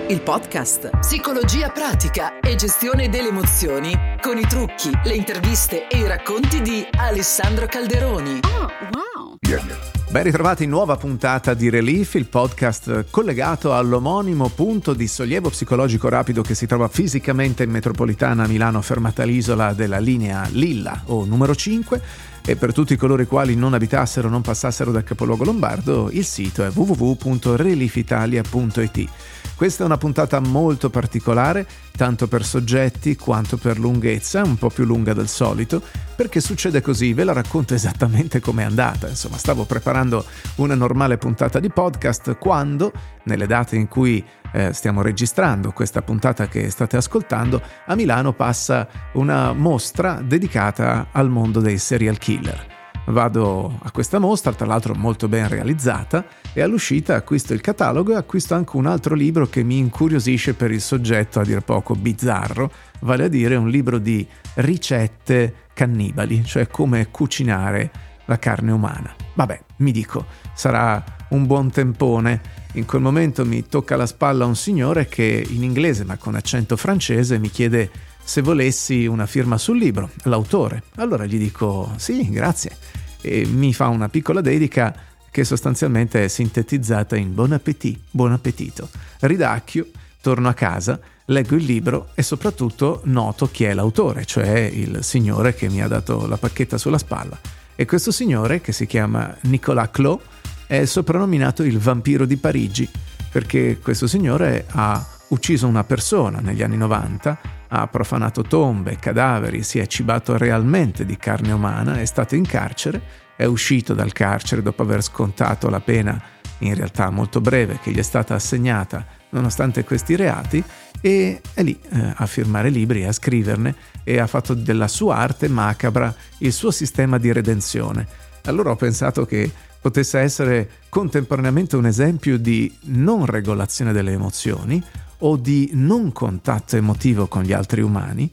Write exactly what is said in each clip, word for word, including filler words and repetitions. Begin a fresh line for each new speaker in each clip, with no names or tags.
il podcast. Psicologia pratica e gestione delle emozioni con i trucchi, le interviste e i racconti di Alessandro Calderoni.
Oh, wow!
Yeah. Ben ritrovati in nuova puntata di Relief, il podcast collegato all'omonimo punto di sollievo psicologico rapido che si trova fisicamente in metropolitana Milano, fermata all'isola della linea Lilla o numero cinque, e per tutti coloro i quali non abitassero o non passassero dal capoluogo lombardo il sito è w w w punto relief italia punto i t. Questa è una puntata molto particolare, tanto per soggetti quanto per lunghezza, un po' più lunga del solito, perché succede così, ve la racconto esattamente com'è andata. Insomma, stavo preparando una normale puntata di podcast quando, nelle date in cui eh, stiamo registrando questa puntata che state ascoltando, a Milano passa una mostra dedicata al mondo dei serial killer. Vado a questa mostra, tra l'altro molto ben realizzata, e all'uscita acquisto il catalogo e acquisto anche un altro libro che mi incuriosisce per il soggetto a dir poco bizzarro, vale a dire un libro di ricette cannibali, cioè come cucinare la carne umana. Vabbè, mi dico, sarà un buon tempone. In quel momento mi tocca alla spalla un signore che in inglese ma con accento francese mi chiede se volessi una firma sul libro, l'autore. Allora gli dico sì, grazie, e mi fa una piccola dedica che sostanzialmente è sintetizzata in buon appetito, buon appetito. Ridacchio, torno a casa, leggo il libro e soprattutto noto chi è l'autore, cioè il signore che mi ha dato la pacchetta sulla spalla. E questo signore, che si chiama Nicolas Clos, è soprannominato il vampiro di Parigi, perché questo signore ha ucciso una persona negli anni novanta, ha profanato tombe, cadaveri, si è cibato realmente di carne umana, è stato in carcere, è uscito dal carcere dopo aver scontato la pena, in realtà molto breve, che gli è stata assegnata nonostante questi reati, e è lì eh, a firmare libri, a scriverne, e ha fatto della sua arte macabra il suo sistema di redenzione. Allora ho pensato che potesse essere contemporaneamente un esempio di non regolazione delle emozioni o di non contatto emotivo con gli altri umani,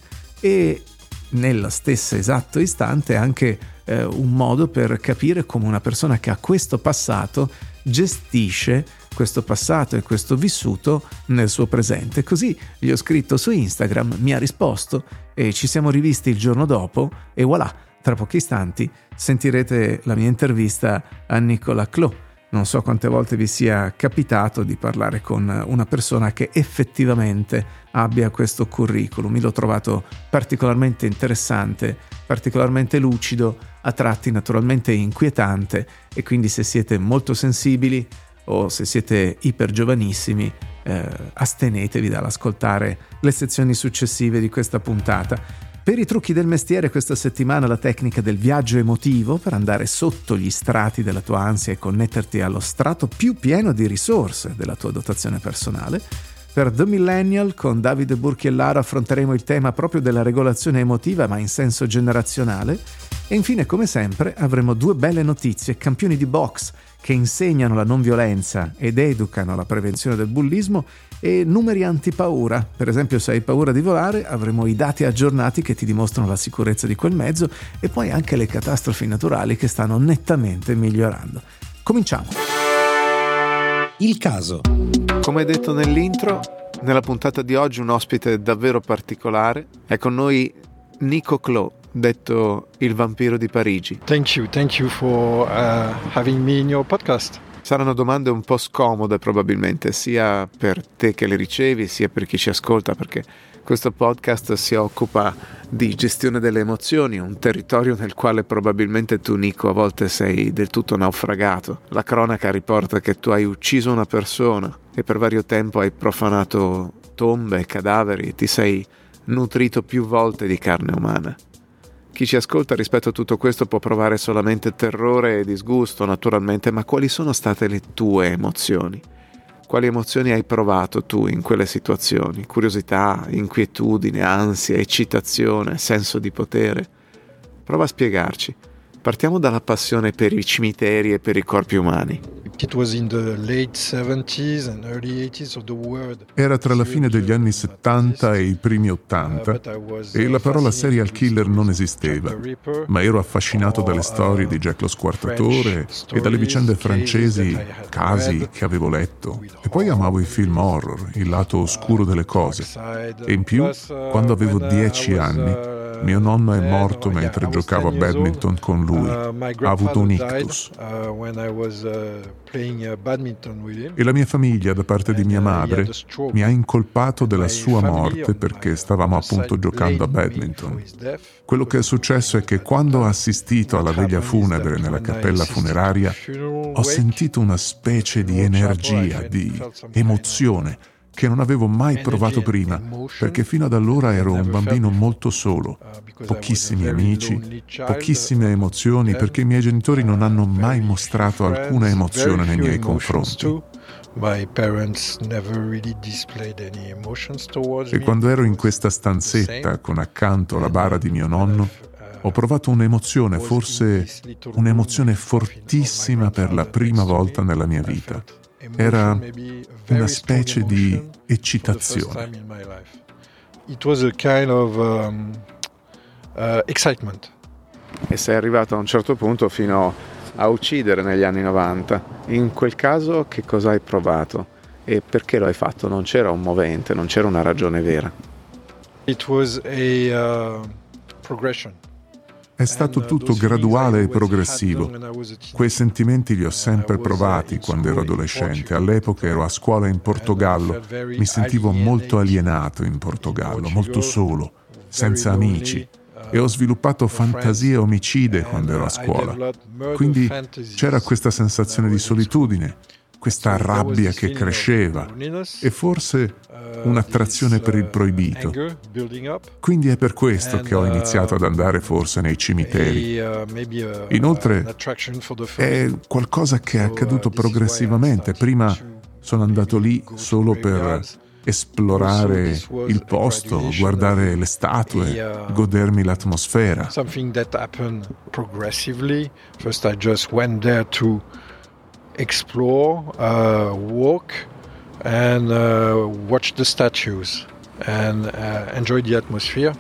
e nello stesso esatto istante anche eh, un modo per capire come una persona che ha questo passato gestisce questo passato e questo vissuto nel suo presente. Così gli ho scritto su Instagram, mi ha risposto e ci siamo rivisti il giorno dopo e voilà, tra pochi istanti sentirete la mia intervista a Nicolas Clos. Non so quante volte vi sia capitato di parlare con una persona che effettivamente abbia questo curriculum. Io l'ho trovato particolarmente interessante, particolarmente lucido, a tratti naturalmente inquietante, e quindi se siete molto sensibili o se siete ipergiovanissimi, eh, astenetevi dall'ascoltare le sezioni successive di questa puntata. Per i trucchi del mestiere questa settimana la tecnica del viaggio emotivo per andare sotto gli strati della tua ansia e connetterti allo strato più pieno di risorse della tua dotazione personale. Per The Millennial con Davide Burchiellaro affronteremo il tema proprio della regolazione emotiva ma in senso generazionale. E infine, come sempre, avremo due belle notizie, campioni di box che insegnano la non violenza ed educano alla prevenzione del bullismo, e numeri antipaura. Per esempio, se hai paura di volare, avremo i dati aggiornati che ti dimostrano la sicurezza di quel mezzo, e poi anche le catastrofi naturali che stanno nettamente migliorando. Cominciamo!
Il caso.
Come detto nell'intro, nella puntata di oggi un ospite davvero particolare. È con noi Nico Clos, detto il vampiro di Parigi.
Thank you, thank you for uh, having me in your podcast.
Saranno domande un po' scomode probabilmente, sia per te che le ricevi, sia per chi ci ascolta, perché questo podcast si occupa di gestione delle emozioni, un territorio nel quale probabilmente tu, Nico, a volte sei del tutto naufragato. La cronaca riporta che tu hai ucciso una persona e per vario tempo hai profanato tombe, cadaveri, ti sei nutrito più volte di carne umana. Chi ci ascolta rispetto a tutto questo può provare solamente terrore e disgusto, naturalmente, ma quali sono state le tue emozioni? Quali emozioni hai provato tu in quelle situazioni? Curiosità, inquietudine, ansia, eccitazione, senso di potere? Prova a spiegarci. Partiamo dalla passione per i cimiteri e per i corpi umani.
Era tra la fine degli anni settanta e i primi ottanta e la parola serial killer non esisteva, ma ero affascinato dalle storie di Jack lo Squartatore e dalle vicende francesi, casi che avevo letto. E poi amavo i film horror, il lato oscuro delle cose. E in più, quando avevo dieci anni, mio nonno è morto mentre giocavo a badminton con lui. Ha avuto un ictus. E la mia famiglia, da parte di mia madre, mi ha incolpato della sua morte perché stavamo appunto giocando a badminton. Quello che è successo è che quando ho assistito alla veglia funebre nella cappella funeraria, ho sentito una specie di energia, di emozione, che non avevo mai provato prima, perché fino ad allora ero un bambino molto solo, pochissimi amici, pochissime emozioni, perché i miei genitori non hanno mai mostrato alcuna emozione nei miei confronti. E quando ero in questa stanzetta con accanto la bara di mio nonno, ho provato un'emozione, forse un'emozione fortissima per la prima volta nella mia vita. Era una specie di eccitazione.
It was a kind of um, uh, excitement.
E sei arrivato a un certo punto fino a uccidere negli anni novanta. In quel caso che cosa hai provato? E perché lo hai fatto? Non c'era un movente, non c'era una ragione vera.
It was a uh, progression.
È stato tutto graduale e progressivo. Quei sentimenti li ho sempre provati quando ero adolescente. All'epoca ero a scuola in Portogallo. Mi sentivo molto alienato in Portogallo, molto solo, senza amici. E ho sviluppato fantasie omicide quando ero a scuola. Quindi c'era questa sensazione di solitudine, questa rabbia che cresceva e forse un'attrazione per il proibito. Quindi è per questo che ho iniziato ad andare forse nei cimiteri. Inoltre è qualcosa che è accaduto progressivamente. Prima sono andato lì solo per esplorare il posto, guardare le statue, godermi l'atmosfera.
Something that happened progressively. First I just went there to explore, uh, walk and uh, watch the statues and uh, enjoy the atmosphere.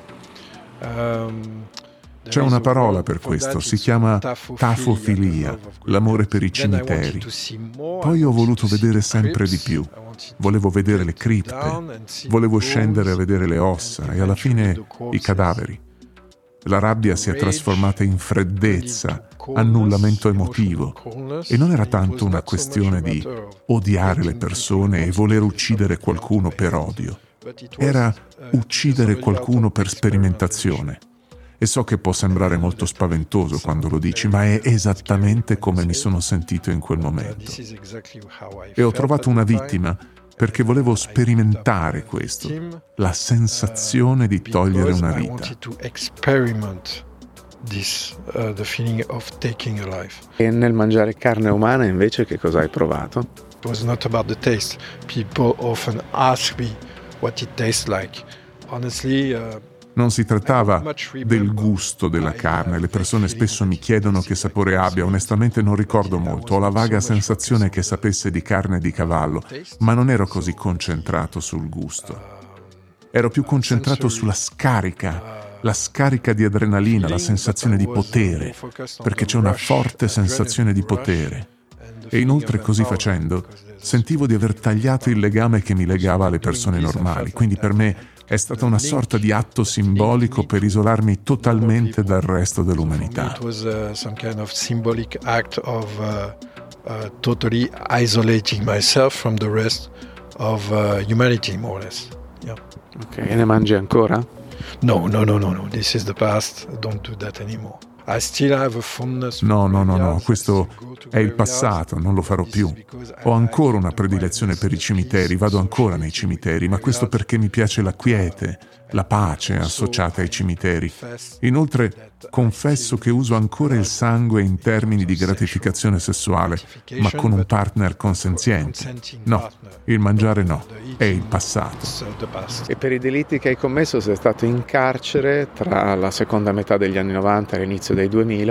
Um,
C'è una parola per questo, si chiama tafofilia, l'amore per i cimiteri. Poi ho voluto vedere sempre di più. Volevo vedere le cripte, volevo scendere a vedere le ossa e alla fine i cadaveri. La rabbia si è trasformata in freddezza, annullamento emotivo, e non era tanto una questione di odiare le persone e voler uccidere qualcuno per odio. Era uccidere qualcuno per sperimentazione. E so che può sembrare molto spaventoso quando lo dici, ma è esattamente come mi sono sentito in quel momento. E ho trovato una vittima perché volevo sperimentare questo, la sensazione di togliere una vita.
E nel mangiare carne umana invece che cosa hai provato?
It was not about the taste. People often ask me what it tastes like. Honestly, uh,
Non si trattava del gusto della carne, le persone spesso mi chiedono che sapore abbia, onestamente non ricordo molto, ho la vaga sensazione che sapesse di carne di cavallo, ma non ero così concentrato sul gusto. Ero più concentrato sulla scarica, la scarica di adrenalina, la sensazione di potere, perché c'è una forte sensazione di potere. E inoltre così facendo sentivo di aver tagliato il legame che mi legava alle persone normali, quindi per me è stata una sorta di atto simbolico per isolarmi totalmente dal resto dell'umanità.
It was uh, some kind of symbolic act of uh, uh, totally isolating myself from the rest of uh, humanity, more or less. Yeah.
Ok, e ne mangi ancora?
No, no, no, no, no. This is the past. Don't do that anymore. I still have a fondness for
No, no, no, no,
graveyards.
questo è il passato, non lo farò più. Ho ancora una predilezione per i cimiteri, vado ancora nei cimiteri, ma questo perché mi piace la quiete, la pace associata ai cimiteri. Inoltre, confesso che uso ancora il sangue in termini di gratificazione sessuale, ma con un partner consenziente. No, il mangiare no, è il passato.
E per i delitti che hai commesso sei stato in carcere tra la seconda metà degli anni novanta e l'inizio dei duemila e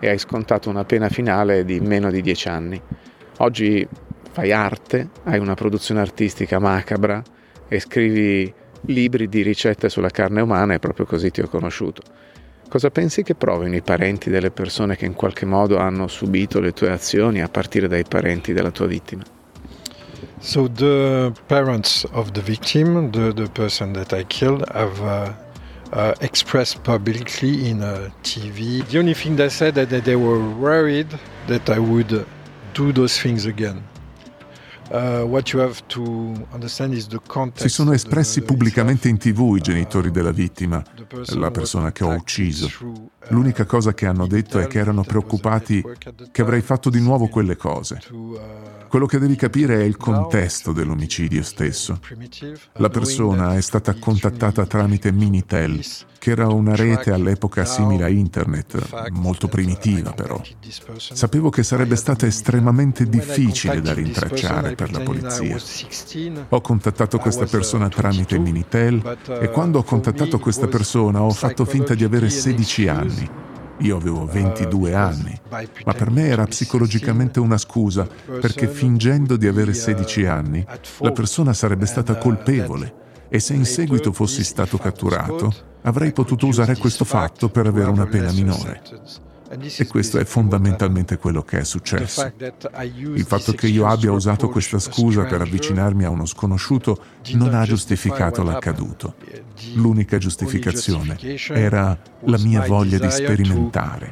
e hai scontato una pena finale di meno di dieci anni. Oggi fai arte, hai una produzione artistica macabra e scrivi libri di ricette sulla carne umana e proprio così ti ho conosciuto. Cosa pensi che provino i parenti delle persone che in qualche modo hanno subito le tue azioni, a partire dai parenti della tua vittima?
So the parents of the victim, the, the person that I killed, have uh, uh, expressed publicly in uh, T V. The only thing they said is that they were worried that I would do those things again. Uh, what you have to understand is the context.
Si sono espressi pubblicamente in tv i genitori della vittima, la persona che ho ucciso. L'unica cosa che hanno detto è che erano preoccupati che avrei fatto di nuovo quelle cose. Quello che devi capire è il contesto dell'omicidio stesso. La persona è stata contattata tramite Minitel, che era una rete all'epoca simile a internet, molto primitiva però. Sapevo che sarebbe stata estremamente difficile da rintracciare per la polizia. Ho contattato questa persona tramite Minitel e quando ho contattato questa persona ho fatto finta di avere sedici anni. Io avevo ventidue anni, ma per me era psicologicamente una scusa, perché fingendo di avere sedici anni, la persona sarebbe stata colpevole e se in seguito fossi stato catturato, avrei potuto usare questo fatto per avere una pena minore. E questo è fondamentalmente quello che è successo. Il fatto che io abbia usato questa scusa per avvicinarmi a uno sconosciuto non ha giustificato l'accaduto. L'unica giustificazione era la mia voglia di sperimentare.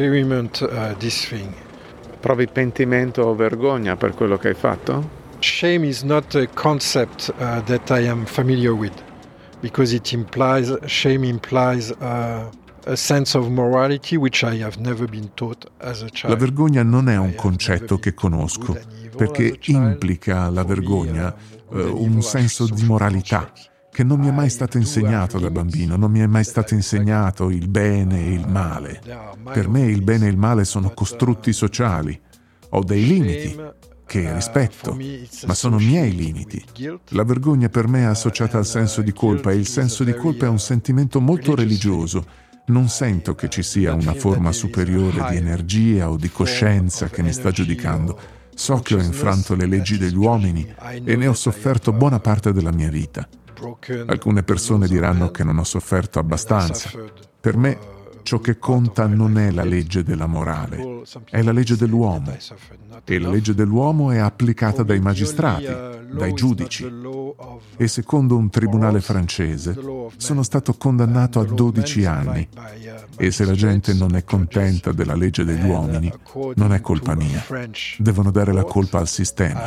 Provi pentimento o vergogna per quello che hai fatto?
Shame is not a concept uh, that I am familiar with, because it implies, shame implies uh, a sense of morality which I have never been taught as a child.
La vergogna non è un concetto che conosco, perché implica la vergogna uh, un senso di moralità che non mi è mai stato insegnato da bambino, non mi è mai stato insegnato il bene e il male. Per me il bene e il male sono costrutti sociali. Ho dei limiti che rispetto, ma sono miei limiti. La vergogna per me è associata al senso di colpa e il senso di colpa è un sentimento molto religioso. Non sento che ci sia una forma superiore di energia o di coscienza che mi sta giudicando. So che ho infranto le leggi degli uomini e ne ho sofferto buona parte della mia vita. Alcune persone diranno che non ho sofferto abbastanza. Per me ciò che conta non è la legge della morale, è la legge dell'uomo. E la legge dell'uomo è applicata dai magistrati, dai giudici. E secondo un tribunale francese sono stato condannato a dodici anni. E se la gente non è contenta della legge degli uomini, non è colpa mia. Devono dare la colpa al sistema.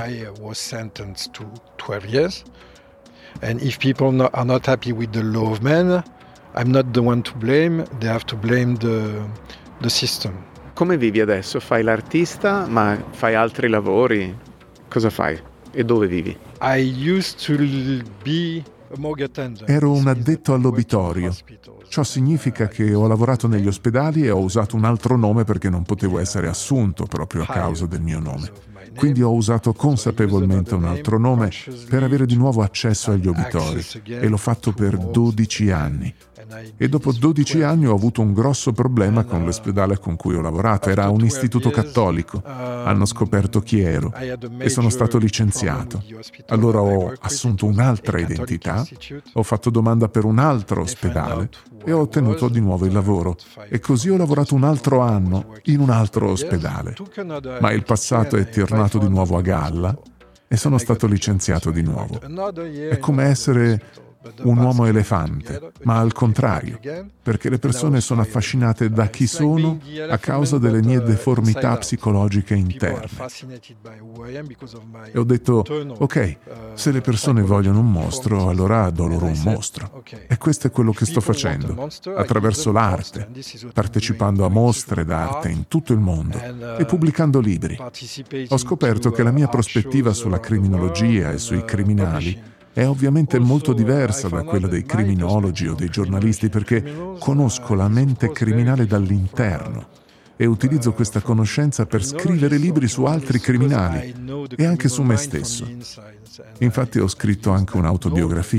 And if people no, are not happy with the law of man, I'm not the one to blame, they have to blame the, the system.
Come vivi adesso? Fai l'artista, ma fai altri lavori? Cosa fai? E dove vivi?
I used to be a morgue attendant.
Ero un addetto all'obitorio. Ciò significa che ho lavorato negli ospedali e ho usato un altro nome perché non potevo essere assunto proprio a causa del mio nome. Quindi ho usato consapevolmente un altro nome per avere di nuovo accesso agli obitori e l'ho fatto per dodici anni. E dopo dodici anni ho avuto un grosso problema con l'ospedale con cui ho lavorato. Era un istituto cattolico. Hanno scoperto chi ero e sono stato licenziato. Allora ho assunto un'altra identità, ho fatto domanda per un altro ospedale e ho ottenuto di nuovo il lavoro. E così ho lavorato un altro anno in un altro ospedale. Ma il passato è tornato di nuovo a galla e sono stato licenziato di nuovo. È come essere un uomo elefante, ma al contrario, perché le persone sono affascinate da chi sono a causa delle mie deformità psicologiche interne. E ho detto, ok, se le persone vogliono un mostro, allora do loro un mostro. E questo è quello che sto facendo, attraverso l'arte, partecipando a mostre d'arte in tutto il mondo e pubblicando libri. Ho scoperto che la mia prospettiva sulla criminologia e sui criminali è ovviamente molto diversa da quella dei criminologi o dei giornalisti perché conosco la mente criminale dall'interno e utilizzo questa conoscenza per scrivere libri su altri criminali e anche su me stesso. Infatti ho scritto anche un'autobiografia.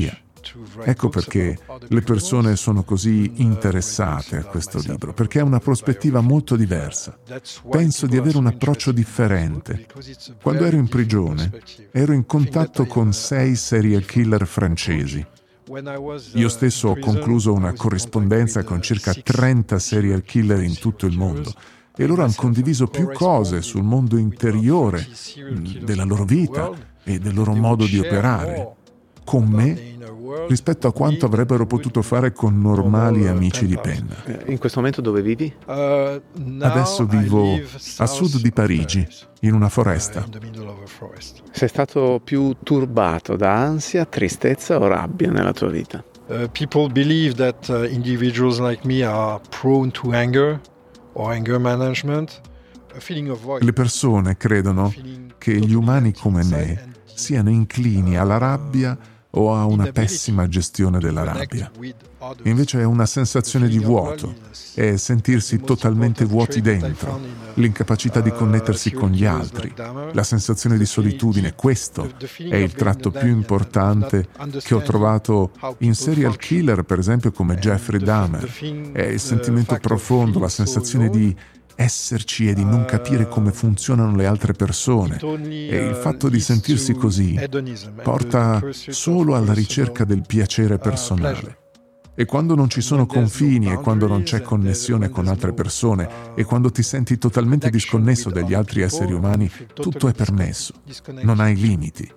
Ecco perché le persone sono così interessate a questo libro, perché è una prospettiva molto diversa. Penso di avere un approccio differente. Quando ero in prigione, ero in contatto con sei serial killer francesi. Io stesso ho concluso una corrispondenza con circa trenta serial killer in tutto il mondo e loro hanno condiviso più cose sul mondo interiore della loro vita e del loro modo di operare con me rispetto a quanto avrebbero potuto fare con normali amici di penna.
In questo momento dove vivi?
Adesso vivo a sud di Parigi, in una foresta.
Sei stato più turbato da ansia, tristezza o rabbia nella tua vita?
Uh, people believe that uh, individuals like me are prone to anger or anger management. A feeling of void.
Le persone credono che gli umani come me siano inclini alla rabbia o a una pessima gestione della rabbia. Invece è una sensazione di vuoto, è sentirsi totalmente vuoti dentro, l'incapacità di connettersi con gli altri, la sensazione di solitudine. Questo è il tratto più importante che ho trovato in serial killer, per esempio come Jeffrey Dahmer. È il sentimento profondo, la sensazione di esserci e di non capire come funzionano le altre persone, e il fatto di sentirsi così porta solo alla ricerca del piacere personale. E quando non ci sono confini e quando non c'è connessione con altre persone e quando ti senti totalmente disconnesso dagli altri esseri umani, tutto è permesso, non hai limiti.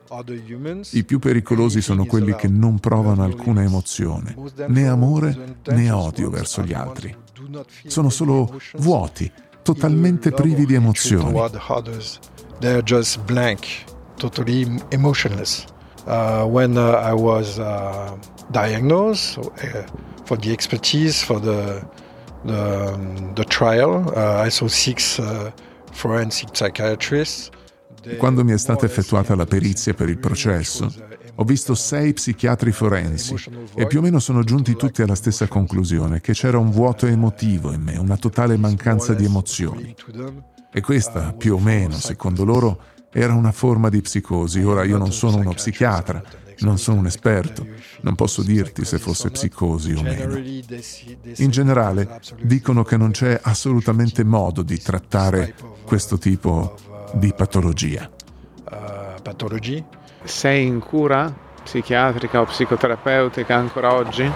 I più pericolosi sono quelli che non provano alcuna emozione, né amore né odio verso gli altri. Sono solo vuoti, totalmente privi di emozioni.
They're just blank, totally emotionless. Uh, when uh, I was uh, diagnosed uh, for the expertise for the the, um, the trial, uh, I saw six uh, forensic psychiatrists.
Quando mi è stata effettuata la perizia per il processo, ho visto sei psichiatri forensi e più o meno sono giunti tutti alla stessa conclusione, che c'era un vuoto emotivo in me, una totale mancanza di emozioni. E questa, più o meno, secondo loro, era una forma di psicosi. Ora io non sono uno psichiatra, non sono un esperto, non posso dirti se fosse psicosi o meno. In generale, dicono che non c'è assolutamente modo di trattare questo tipo di patologia.
Patologie?
Sei in cura psichiatrica o psicoterapeutica ancora oggi?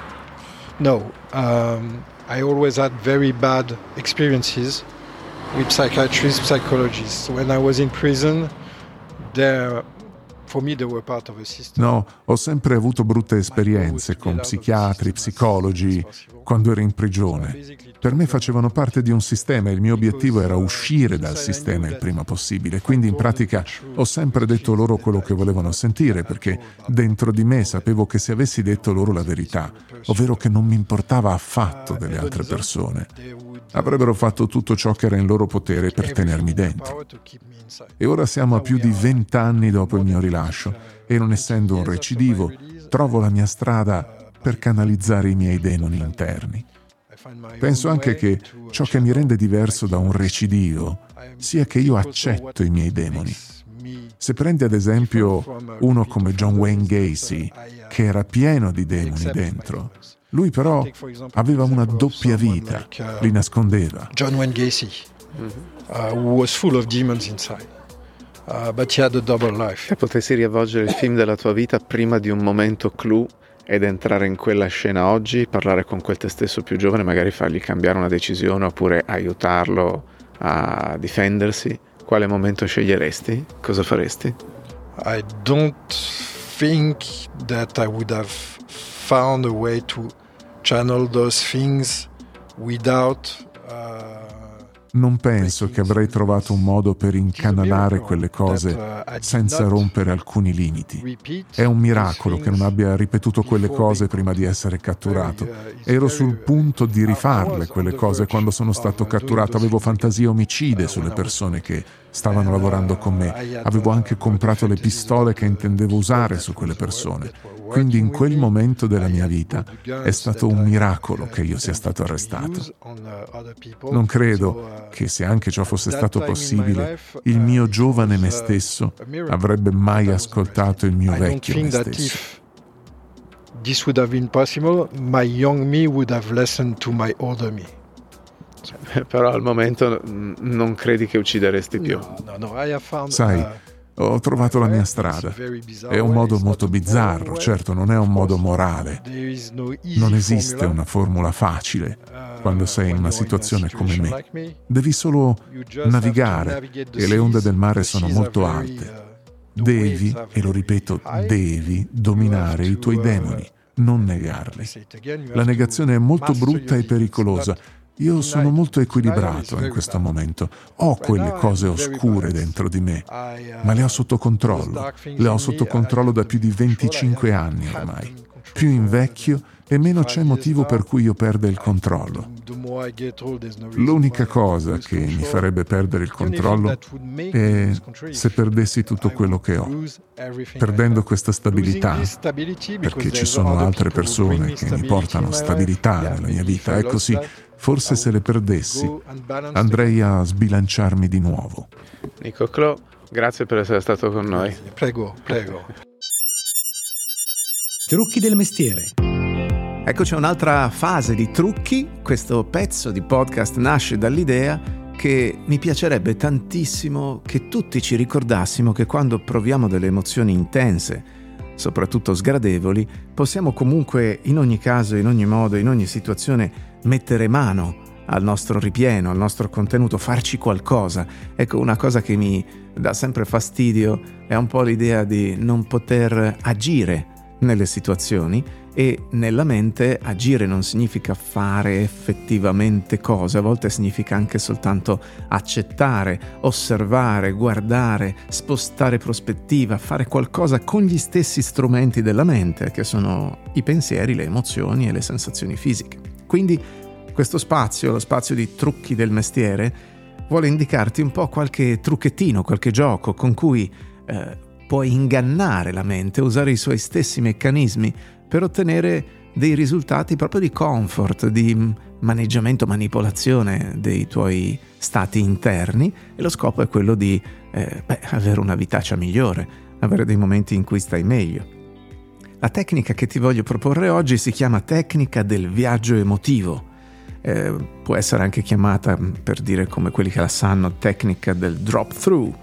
No, um, I always had very bad experiences with psychiatrists, psychologists. When I was in prison, there, for me, they were part of a system.
No, ho sempre avuto brutte esperienze con psichiatri, psicologi, quando ero in prigione. Per me facevano parte di un sistema e il mio obiettivo era uscire dal sistema il prima possibile. Quindi in pratica ho sempre detto loro quello che volevano sentire, perché dentro di me sapevo che se avessi detto loro la verità, ovvero che non mi importava affatto delle altre persone, avrebbero fatto tutto ciò che era in loro potere per tenermi dentro. E ora siamo a più di vent'anni dopo il mio rilascio e, non essendo un recidivo, trovo la mia strada per canalizzare i miei demoni interni. Penso anche che ciò che mi rende diverso da un recidivo sia che io accetto i miei demoni. Se prendi ad esempio uno come John Wayne Gacy, che era pieno di demoni dentro, lui però aveva una doppia vita, li nascondeva.
John Wayne Gacy, uh, who was full of demons inside, uh, but he had a double life.
Se potessi riavvolgere il film della tua vita prima di un momento clou ed entrare in quella scena oggi, parlare con quel te stesso più giovane, magari fargli cambiare una decisione oppure aiutarlo a difendersi, quale momento sceglieresti? Cosa faresti?
I don't think that I would have found a way to channel those things without uh,
Non penso che avrei trovato un modo per incanalare quelle cose senza rompere alcuni limiti. È un miracolo che non abbia ripetuto quelle cose prima di essere catturato. Ero sul punto di rifarle quelle cose quando sono stato catturato. Avevo fantasie omicide sulle persone che stavano lavorando con me. Avevo anche comprato le pistole che intendevo usare su quelle persone. Quindi in quel momento della mia vita è stato un miracolo che io sia stato arrestato. Non credo che, se anche ciò fosse stato possibile, il mio giovane me stesso avrebbe mai ascoltato il mio vecchio me stesso.
this would have been possible, my young me would have listened to my older me.
Però al momento non credi che uccideresti più.
No, no, no. I have found,
Sai,
uh,
ho trovato la mia strada. È un modo molto bizzarro, certo non è un modo morale. Non esiste una formula facile quando sei in una situazione come me. Devi solo navigare e le onde del mare sono molto alte. Devi, e lo ripeto, devi dominare i tuoi demoni, non negarli. La negazione è molto brutta e pericolosa. Io sono molto equilibrato in questo momento. Ho quelle cose oscure dentro di me, ma le ho sotto controllo. Le ho sotto controllo da più di venticinque anni ormai. Più invecchio e meno c'è motivo per cui io perda il controllo. L'unica cosa che mi farebbe perdere il controllo è se perdessi tutto quello che ho. Perdendo questa stabilità, perché ci sono altre persone che mi portano stabilità nella mia vita, è così. Forse se le perdessi, andrei a sbilanciarmi di nuovo.
Nico Clò, grazie per essere stato con noi.
Prego, prego.
Trucchi del mestiere.
Ecco, c'è un'altra fase di trucchi. Questo pezzo di podcast nasce dall'idea che mi piacerebbe tantissimo che tutti ci ricordassimo che quando proviamo delle emozioni intense, soprattutto sgradevoli, possiamo comunque, in ogni caso, in ogni modo, in ogni situazione, mettere mano al nostro ripieno, al nostro contenuto, farci qualcosa. Ecco, una cosa che mi dà sempre fastidio è un po' l'idea di non poter agire nelle situazioni, e nella mente agire non significa fare effettivamente cose, a volte significa anche soltanto accettare, osservare, guardare, spostare prospettiva, fare qualcosa con gli stessi strumenti della mente, che sono i pensieri, le emozioni e le sensazioni fisiche. Quindi questo spazio, lo spazio di trucchi del mestiere, vuole indicarti un po' qualche trucchettino, qualche gioco con cui eh, puoi ingannare la mente, usare i suoi stessi meccanismi per ottenere dei risultati proprio di comfort, di maneggiamento, manipolazione dei tuoi stati interni, e lo scopo è quello di eh, beh, avere una vitaccia migliore, avere dei momenti in cui stai meglio. La tecnica che ti voglio proporre oggi si chiama tecnica del viaggio emotivo. Eh, può essere anche chiamata, per dire come quelli che la sanno, tecnica del drop through.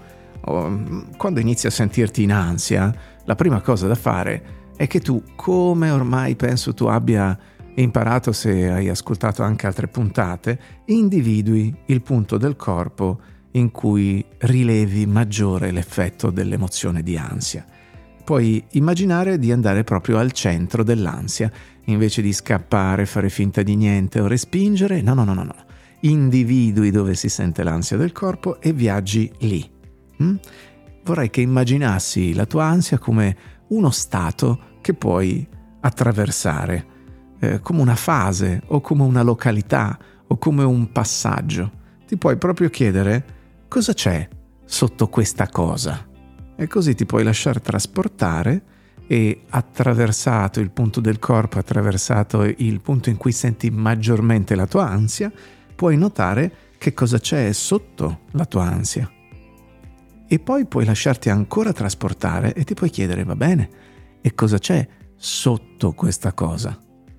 O, quando inizi a sentirti in ansia, la prima cosa da fare è che tu, come ormai penso tu abbia imparato se hai ascoltato anche altre puntate, individui il punto del corpo in cui rilevi maggiore l'effetto dell'emozione di ansia. Puoi immaginare di andare proprio al centro dell'ansia, invece di scappare, fare finta di niente o respingere. No, no, no, no, no. Individui dove si sente l'ansia del corpo e viaggi lì. Mm? Vorrei che immaginassi la tua ansia come uno stato che puoi attraversare, eh, come una fase o come una località o come un passaggio. Ti puoi proprio chiedere cosa c'è sotto questa cosa, e così ti puoi lasciare trasportare, e attraversato il punto del corpo, attraversato il punto in cui senti maggiormente la tua ansia, puoi notare che cosa c'è sotto la tua ansia. E poi puoi lasciarti ancora trasportare e ti puoi chiedere, va bene, e cosa c'è sotto questa cosa?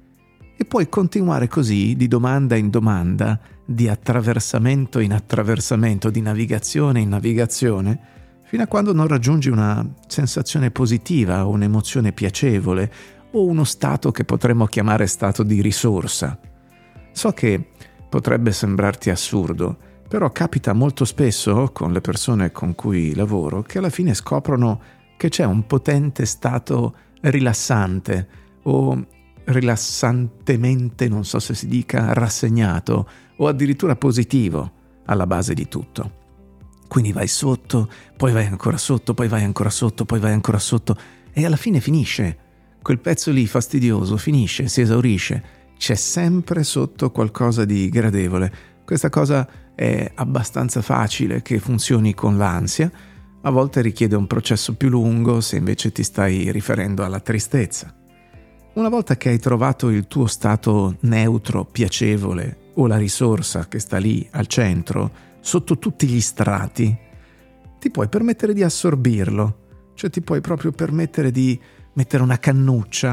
E puoi continuare così, di domanda in domanda, di attraversamento in attraversamento, di navigazione in navigazione, fino a quando non raggiungi una sensazione positiva, un'emozione piacevole o uno stato che potremmo chiamare stato di risorsa. So che potrebbe sembrarti assurdo, però capita molto spesso con le persone con cui lavoro che alla fine scoprono che c'è un potente stato rilassante o rilassantemente, non so se si dica, rassegnato o addirittura positivo alla base di tutto. Quindi vai sotto, poi vai ancora sotto, poi vai ancora sotto, poi vai ancora sotto, e alla fine finisce. Quel pezzo lì fastidioso finisce, si esaurisce. C'è sempre sotto qualcosa di gradevole. Questa cosa è abbastanza facile che funzioni con l'ansia. A volte richiede un processo più lungo se invece ti stai riferendo alla tristezza. Una volta che hai trovato il tuo stato neutro, piacevole, o la risorsa che sta lì al centro, sotto tutti gli strati, ti puoi permettere di assorbirlo, cioè ti puoi proprio permettere di mettere una cannuccia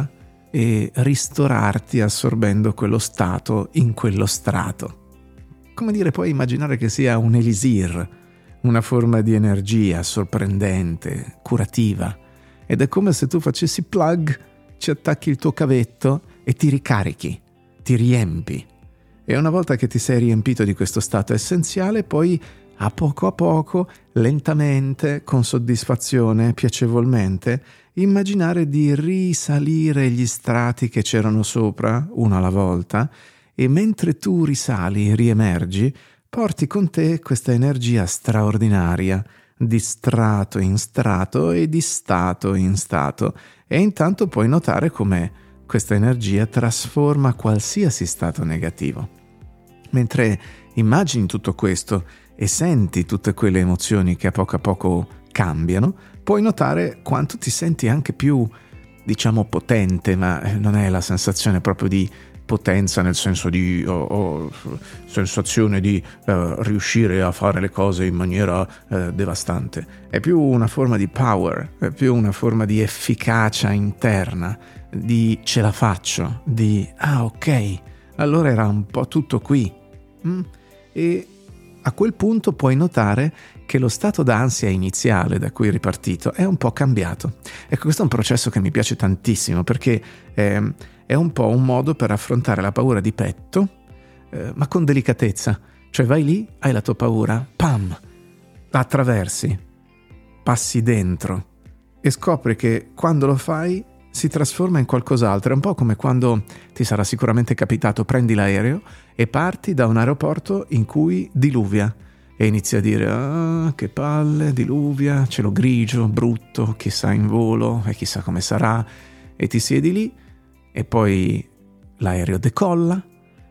e ristorarti assorbendo quello stato in quello strato. Come dire, puoi immaginare che sia un elisir, una forma di energia sorprendente, curativa, ed è come se tu facessi plug, ci attacchi il tuo cavetto e ti ricarichi, ti riempi. E una volta che ti sei riempito di questo stato essenziale, poi a poco a poco, lentamente, con soddisfazione, piacevolmente, immaginare di risalire gli strati che c'erano sopra, uno alla volta, e mentre tu risali, riemergi, porti con te questa energia straordinaria, di strato in strato e di stato in stato, e intanto puoi notare come questa energia trasforma qualsiasi stato negativo. Mentre immagini tutto questo e senti tutte quelle emozioni che a poco a poco cambiano, puoi notare quanto ti senti anche più, diciamo, potente, ma non è la sensazione proprio di potenza nel senso di oh, oh, sensazione di uh, riuscire a fare le cose in maniera uh, devastante. È più una forma di power, è più una forma di efficacia interna, di ce la faccio, di ah ok, allora era un po' tutto qui. Mm? E a quel punto puoi notare che lo stato d'ansia iniziale da cui è ripartito è un po' cambiato. Ecco, questo è un processo che mi piace tantissimo perché eh, è un po' un modo per affrontare la paura di petto, eh, ma con delicatezza. Cioè vai lì, hai la tua paura, pam, la attraversi, passi dentro e scopri che quando lo fai si trasforma in qualcos'altro. È un po' come quando ti sarà sicuramente capitato, prendi l'aereo e parti da un aeroporto in cui diluvia e inizi a dire ah che palle, diluvia, cielo grigio, brutto, chissà in volo e chissà come sarà, e ti siedi lì e poi l'aereo decolla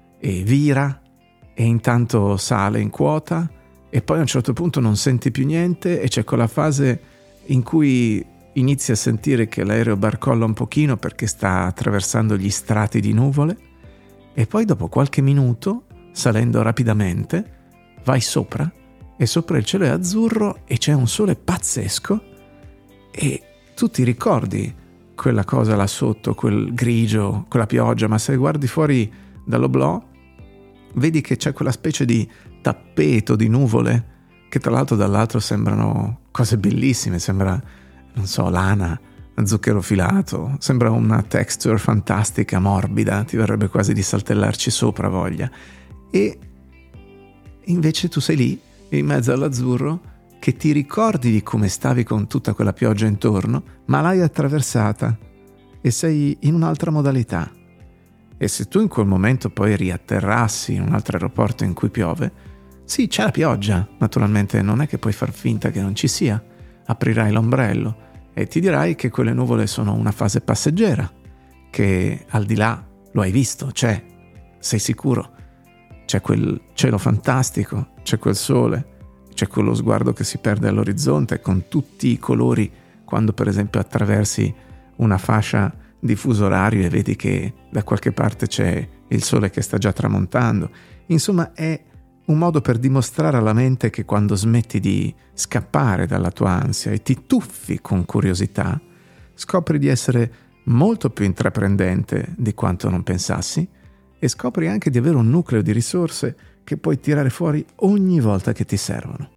e vira e intanto sale in quota e poi a un certo punto non senti più niente e c'è quella fase in cui inizi a sentire che l'aereo barcolla un pochino perché sta attraversando gli strati di nuvole e poi dopo qualche minuto, salendo rapidamente, vai sopra e sopra il cielo è azzurro e c'è un sole pazzesco e tu ti ricordi quella cosa là sotto, quel grigio, quella pioggia, ma se guardi fuori dall'oblò vedi che c'è quella specie di tappeto di nuvole che tra l'altro dall'altro sembrano cose bellissime, sembra, non so, lana, zucchero filato, sembra una texture fantastica, morbida, ti verrebbe quasi di saltellarci sopra voglia. E invece tu sei lì, in mezzo all'azzurro, che ti ricordi di come stavi con tutta quella pioggia intorno, ma l'hai attraversata e sei in un'altra modalità. E se tu in quel momento poi riatterrassi in un altro aeroporto in cui piove, sì, c'è la pioggia, naturalmente non è che puoi far finta che non ci sia, aprirai l'ombrello e ti dirai che quelle nuvole sono una fase passeggera, che al di là lo hai visto, c'è, sei sicuro, c'è quel cielo fantastico, c'è quel sole, c'è quello sguardo che si perde all'orizzonte con tutti i colori quando per esempio attraversi una fascia di fuso orario e vedi che da qualche parte c'è il sole che sta già tramontando. Insomma, è un modo per dimostrare alla mente che quando smetti di scappare dalla tua ansia e ti tuffi con curiosità, scopri di essere molto più intraprendente di quanto non pensassi e scopri anche di avere un nucleo di risorse che puoi tirare fuori ogni volta che ti servono.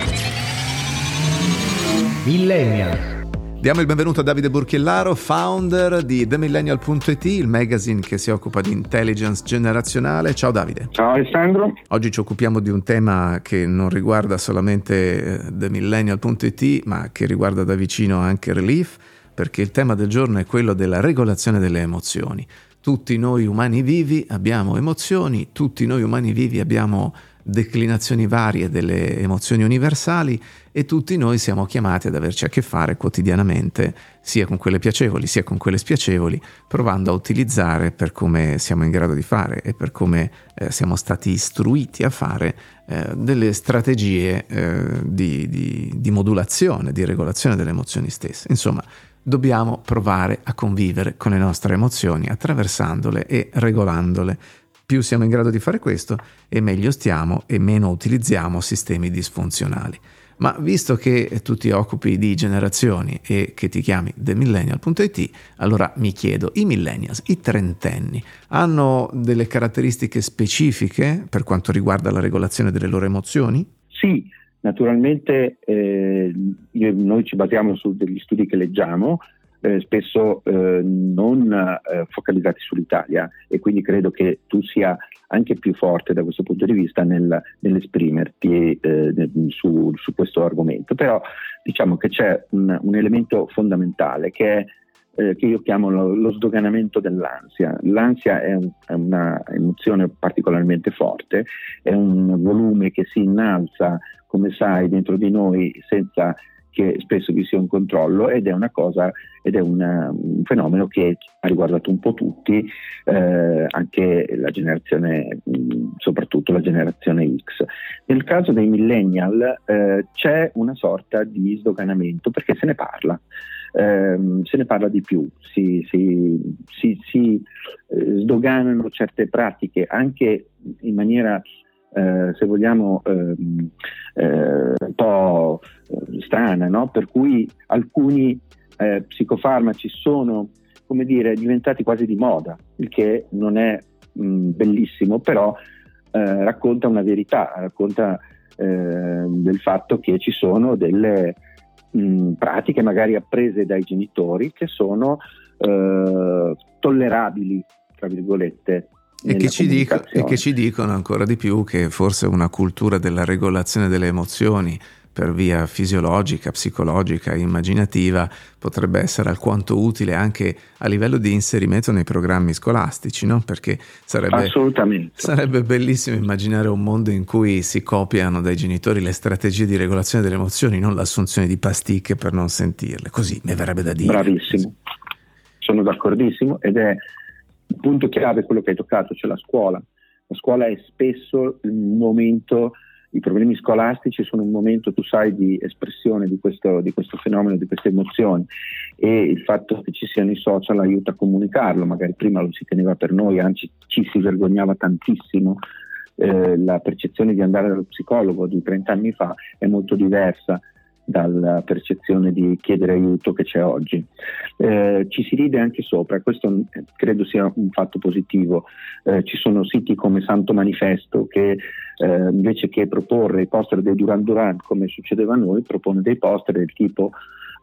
Millennial.
Diamo il benvenuto a Davide Burchiellaro, founder di The Millennial punto it, il magazine che si occupa di intelligence generazionale. Ciao Davide.
Ciao Alessandro.
Oggi ci occupiamo di un tema che non riguarda solamente The Millennial punto it, ma che riguarda da vicino anche Relief, perché il tema del giorno è quello della regolazione delle emozioni. Tutti noi umani vivi abbiamo emozioni, tutti noi umani vivi abbiamo declinazioni varie delle emozioni universali e tutti noi siamo chiamati ad averci a che fare quotidianamente sia con quelle piacevoli sia con quelle spiacevoli, provando a utilizzare, per come siamo in grado di fare e per come eh, siamo stati istruiti a fare, eh, delle strategie eh, di, di, di modulazione, di regolazione delle emozioni stesse. Insomma, dobbiamo provare a convivere con le nostre emozioni attraversandole e regolandole. Più siamo in grado di fare questo e meglio stiamo e meno utilizziamo sistemi disfunzionali. Ma visto che tu ti occupi di generazioni e che ti chiami the millennial punto it, allora mi chiedo, i millennials, i trentenni, hanno delle caratteristiche specifiche per quanto riguarda la regolazione delle loro emozioni?
Sì, naturalmente eh, io, noi ci basiamo su degli studi che leggiamo, eh, spesso eh, non eh, focalizzati sull'Italia, e quindi credo che tu sia anche più forte da questo punto di vista nel, nell'esprimerti eh, su, su questo argomento. Però diciamo che c'è un, un elemento fondamentale che è eh, che io chiamo lo, lo sdoganamento dell'ansia. L'ansia è, un, è una emozione particolarmente forte, è un volume che si innalza, come sai, dentro di noi senza che spesso vi sia un controllo, ed è una cosa ed è una, un fenomeno che ha riguardato un po' tutti, eh, anche la generazione, soprattutto la generazione X. Nel caso dei millennial eh, c'è una sorta di sdoganamento, perché se ne parla, eh, se ne parla di più, si, si, si, si eh, sdoganano certe pratiche anche in maniera Eh, se vogliamo eh, eh, un po' strana, no? Per cui alcuni eh, psicofarmaci sono, come dire, diventati quasi di moda, il che non è mh, bellissimo, però eh, racconta una verità, racconta eh, del fatto che ci sono delle mh, pratiche magari apprese dai genitori che sono eh, tollerabili, tra virgolette.
E che, ci dico, e che ci dicono ancora di più che forse una cultura della regolazione delle emozioni per via fisiologica, psicologica, immaginativa potrebbe essere alquanto utile anche a livello di inserimento nei programmi scolastici, no? Perché sarebbe,
assolutamente,
sarebbe bellissimo immaginare un mondo in cui si copiano dai genitori le strategie di regolazione delle emozioni, non l'assunzione di pasticche per non sentirle. Così mi verrebbe da dire.
Bravissimo, sono d'accordissimo, ed è il punto chiave quello che hai toccato, cioè la scuola. La scuola è spesso un momento, i problemi scolastici sono un momento, tu sai, di espressione di questo, di questo fenomeno, di queste emozioni, e il fatto che ci siano i social aiuta a comunicarlo. Magari prima lo si teneva per noi, anzi ci si vergognava tantissimo. Eh, la percezione di andare dallo psicologo di trenta anni fa è molto diversa dalla percezione di chiedere aiuto che c'è oggi. Eh, ci si ride anche sopra, questo credo sia un fatto positivo. Eh, ci sono siti come Santo Manifesto che eh, invece che proporre i poster dei Duran Duran come succedeva a noi, propone dei poster del tipo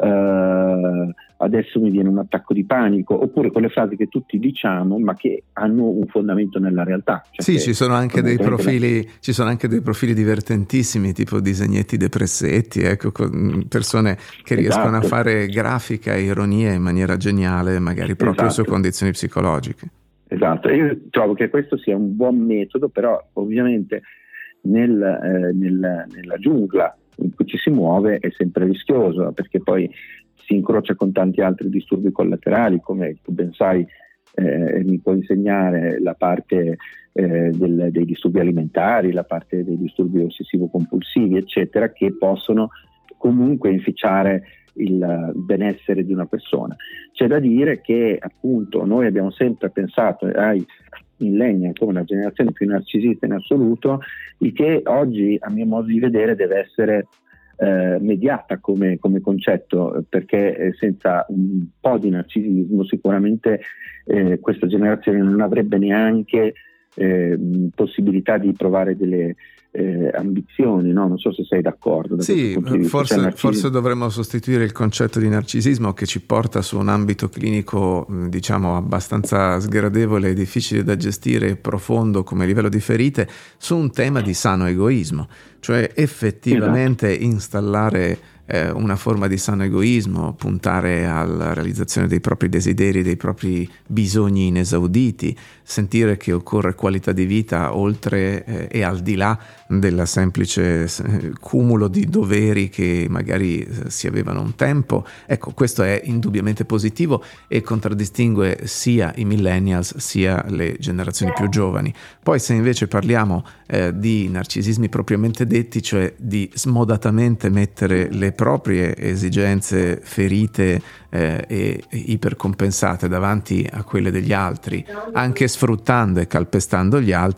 Uh, adesso mi viene un attacco di panico, oppure quelle frasi che tutti diciamo ma che hanno un fondamento nella realtà. Cioè
sì, ci sono anche dei profili la... ci sono anche dei profili divertentissimi, tipo disegnetti depressetti, ecco, persone che esatto. riescono a fare grafica e ironia in maniera geniale, magari proprio esatto. su condizioni psicologiche.
Esatto, io trovo che questo sia un buon metodo, però ovviamente nel, eh, nel, nella giungla in cui ci si muove è sempre rischioso, perché poi si incrocia con tanti altri disturbi collaterali, come tu ben sai, eh, mi puoi insegnare la parte eh, del, dei disturbi alimentari, la parte dei disturbi ossessivo-compulsivi, eccetera, che possono comunque inficiare il benessere di una persona. C'è da dire che appunto noi abbiamo sempre pensato ai millennial come una generazione più narcisista in assoluto, il che oggi a mio modo di vedere deve essere eh, mediata come, come concetto, perché eh, senza un po' di narcisismo sicuramente eh, questa generazione non avrebbe neanche eh, possibilità di provare delle Eh, ambizioni, no? Non so se sei d'accordo. Da
sì, forse,
cioè,
forse dovremmo sostituire il concetto di narcisismo, che ci porta su un ambito clinico diciamo abbastanza sgradevole e difficile da gestire, profondo come livello di ferite, su un tema di sano egoismo, cioè effettivamente esatto. installare eh, una forma di sano egoismo, puntare alla realizzazione dei propri desideri, dei propri bisogni inesauditi, sentire che occorre qualità di vita oltre eh, e al di là del semplice eh, cumulo di doveri che magari eh, si avevano un tempo. Ecco, questo è indubbiamente positivo e contraddistingue sia i millennials sia le generazioni più giovani. Poi se invece parliamo eh, di narcisismi propriamente detti, cioè di smodatamente mettere le proprie esigenze ferite eh, e ipercompensate davanti a quelle degli altri, anche sfruttando e calpestando gli altri,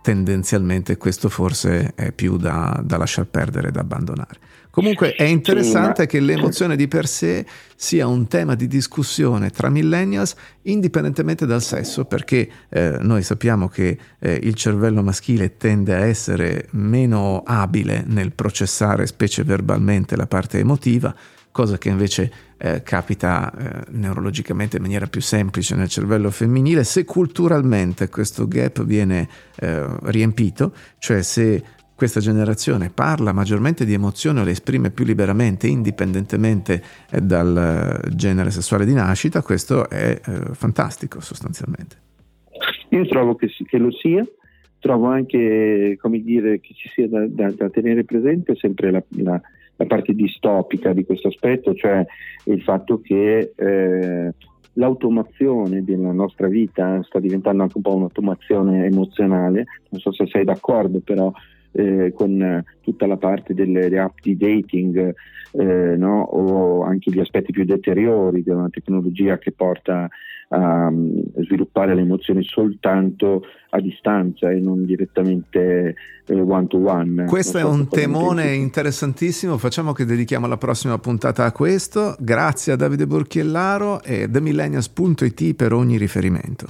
tendenzialmente questo forse è più da, da lasciar perdere, da abbandonare. Comunque è interessante sì, ma... che l'emozione di per sé sia un tema di discussione tra millennials indipendentemente dal sesso, perché eh, noi sappiamo che eh, il cervello maschile tende a essere meno abile nel processare, specie verbalmente, la parte emotiva, cosa che invece eh, capita eh, neurologicamente in maniera più semplice nel cervello femminile. Se culturalmente questo gap viene eh, riempito, cioè se questa generazione parla maggiormente di emozione o le esprime più liberamente, indipendentemente eh, dal genere sessuale di nascita, questo è eh, fantastico sostanzialmente.
Io trovo che, che lo sia, trovo anche, come dire, che ci sia da, da, da tenere presente sempre la, la, la parte distopica di questo aspetto, cioè il fatto che eh, l'automazione della nostra vita sta diventando anche un po' un'automazione emozionale. Non so se sei d'accordo, però Eh, con eh, tutta la parte delle, delle app di dating, eh, no? O anche gli aspetti più deteriori di una tecnologia che porta a um, sviluppare le emozioni soltanto a distanza e non direttamente eh, one to one.
Questo so è un temone interessantissimo, facciamo che dedichiamo la prossima puntata a questo. Grazie a Davide Borchiellaro e the millennials punto it per ogni riferimento.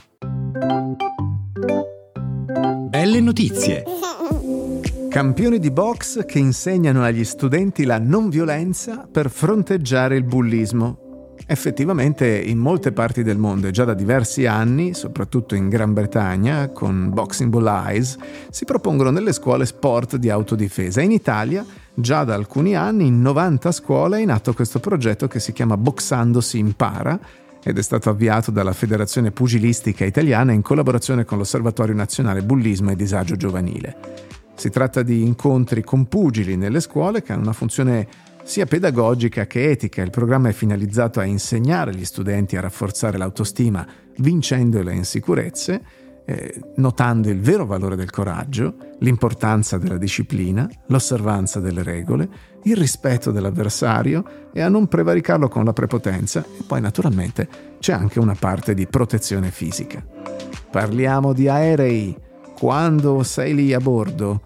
Belle notizie.
Campioni di box che insegnano agli studenti la non violenza per fronteggiare il bullismo. Effettivamente in molte parti del mondo e già da diversi anni, soprattutto in Gran Bretagna, con Boxing Ball Eyes, si propongono nelle scuole sport di autodifesa. In Italia, già da alcuni anni, in novanta scuole è in atto questo progetto che si chiama Boxando si impara ed è stato avviato dalla Federazione Pugilistica Italiana in collaborazione con l'Osservatorio Nazionale Bullismo e Disagio Giovanile. Si tratta di incontri con pugili nelle scuole che hanno una funzione sia pedagogica che etica. Il programma è finalizzato a insegnare agli studenti a rafforzare l'autostima vincendo le insicurezze, eh, notando il vero valore del coraggio, l'importanza della disciplina, l'osservanza delle regole, il rispetto dell'avversario e a non prevaricarlo con la prepotenza. E poi naturalmente c'è anche una parte di protezione fisica. Parliamo di aerei. Quando sei lì a bordo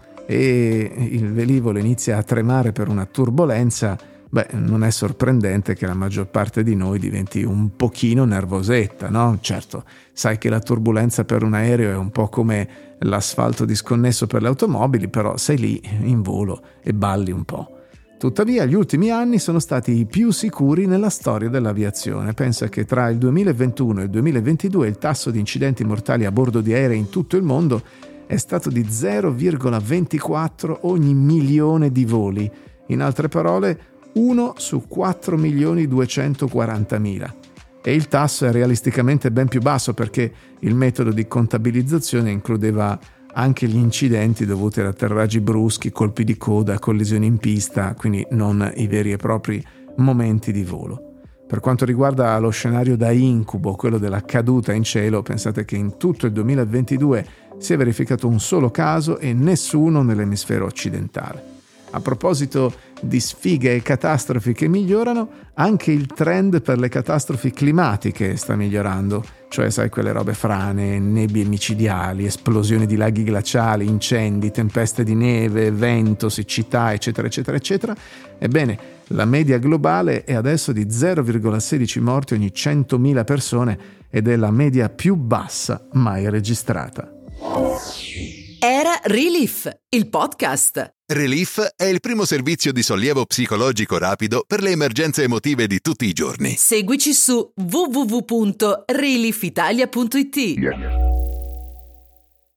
e il velivolo inizia a tremare per una turbolenza, beh, non è sorprendente che la maggior parte di noi diventi un pochino nervosetta, no? Certo, sai che la turbolenza per un aereo è un po' come l'asfalto disconnesso per le automobili, però sei lì in volo e balli un po'. Tuttavia, gli ultimi anni sono stati i più sicuri nella storia dell'aviazione. Pensa che tra il duemilaventuno e il duemilaventidue il tasso di incidenti mortali a bordo di aerei in tutto il mondo è stato di zero virgola ventiquattro ogni milione di voli. In altre parole, uno su quattro milioni duecentoquarantamila. E il tasso è realisticamente ben più basso perché il metodo di contabilizzazione includeva anche gli incidenti dovuti ad atterraggi bruschi, colpi di coda, collisioni in pista, quindi non i veri e propri momenti di volo. Per quanto riguarda lo scenario da incubo, quello della caduta in cielo, pensate che in tutto il duemilaventidue si è verificato un solo caso e nessuno nell'emisfero occidentale. A proposito di sfighe e catastrofi che migliorano, anche il trend per le catastrofi climatiche sta migliorando, cioè sai quelle robe frane, nebbie micidiali, esplosioni di laghi glaciali, incendi, tempeste di neve, vento, siccità, eccetera, eccetera, eccetera. Ebbene, la media globale è adesso di zero virgola sedici morti ogni centomila persone ed è la media più bassa mai registrata.
Era Relief, il podcast.
Relief è il primo servizio di sollievo psicologico rapido per le emergenze emotive di tutti i giorni.
Seguici su w w w punto relief italia punto it.